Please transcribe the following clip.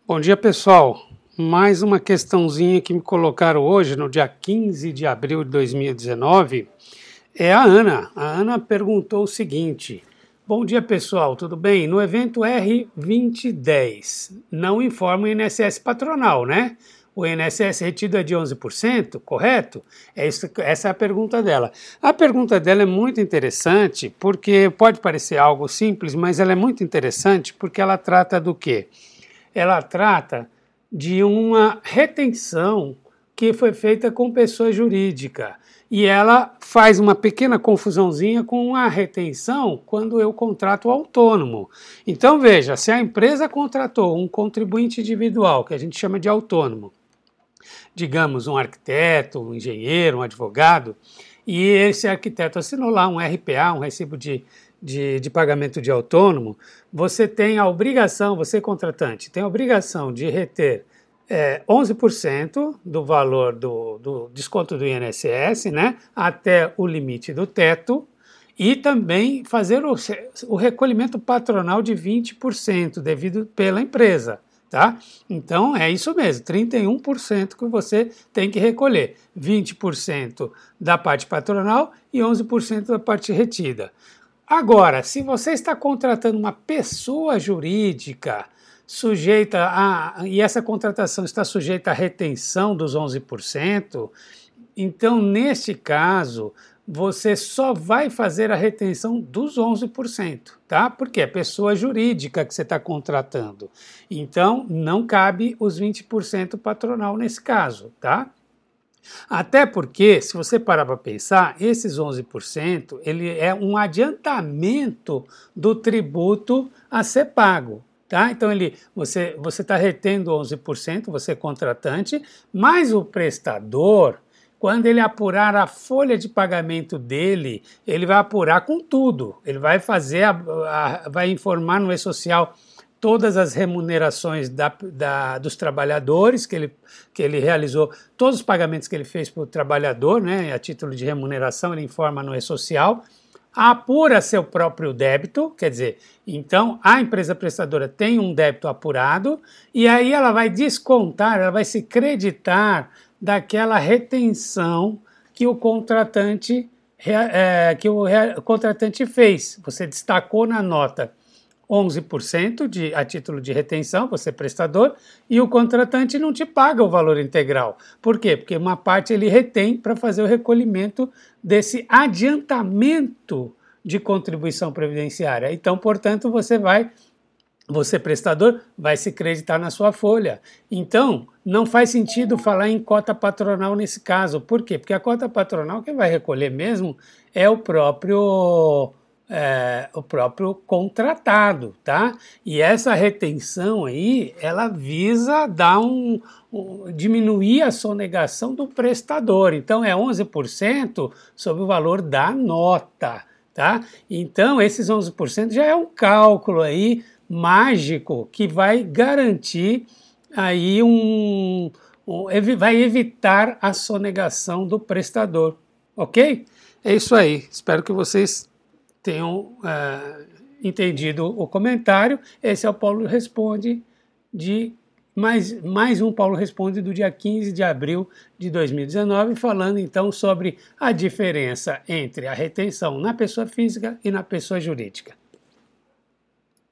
Bom dia, pessoal. Mais uma questãozinha que me colocaram hoje, no dia 15 de abril de 2019, é a Ana. A Ana perguntou o seguinte: bom dia, pessoal, tudo bem? No evento R2010, não informa o INSS patronal, né? O INSS retido é de 11%, correto? Essa é a pergunta dela. A pergunta dela é muito interessante, porque pode parecer algo simples, mas ela é muito interessante porque ela trata do quê? Ela trata de uma retenção que foi feita com pessoa jurídica. E ela faz uma pequena confusãozinha com a retenção quando eu contrato autônomo. Então veja, se a empresa contratou um contribuinte individual, que a gente chama de autônomo, digamos um arquiteto, um engenheiro, um advogado, e esse arquiteto assinou lá um RPA, um recibo de pagamento de autônomo, você tem a obrigação, você contratante, tem a obrigação de reter 11% do valor do desconto do INSS, né, até o limite do teto, e também fazer o recolhimento patronal de 20% devido pela empresa. Tá? Então é isso mesmo, 31% que você tem que recolher, 20% da parte patronal e 11% da parte retida. Agora, se você está contratando uma pessoa jurídica e essa contratação está sujeita à retenção dos 11%, então neste caso você só vai fazer a retenção dos 11%, tá? Porque é pessoa jurídica que você está contratando. Então, não cabe os 20% patronal nesse caso, tá? Até porque, se você parar para pensar, esses 11%, ele é um adiantamento do tributo a ser pago. Tá? Então, você está retendo 11%, você é contratante, mas o prestador, quando ele apurar a folha de pagamento dele, ele vai apurar com tudo. Ele vai fazer, vai informar no E-Social todas as remunerações dos trabalhadores que ele realizou, todos os pagamentos que ele fez para o trabalhador, né, a título de remuneração, ele informa no E-Social, apura seu próprio débito, quer dizer, então a empresa prestadora tem um débito apurado e aí ela vai descontar, ela vai se creditar daquela retenção que o contratante fez. Você destacou na nota 11% a título de retenção, você é prestador, e o contratante não te paga o valor integral. Por quê? Porque uma parte ele retém para fazer o recolhimento desse adiantamento de contribuição previdenciária. Então, portanto, você prestador, vai se creditar na sua folha. Então, não faz sentido falar em cota patronal nesse caso. Por quê? Porque a cota patronal quem vai recolher mesmo é o próprio contratado, tá? E essa retenção aí, ela visa dar diminuir a sonegação do prestador. Então, é 11% sobre o valor da nota, tá? Então, esses 11% já é um cálculo aí mágico que vai garantir aí vai evitar a sonegação do prestador, ok? É isso aí, espero que vocês tenham entendido o comentário. Esse é o Paulo Responde mais um Paulo Responde do dia 15 de abril de 2019, falando então sobre a diferença entre a retenção na pessoa física e na pessoa jurídica.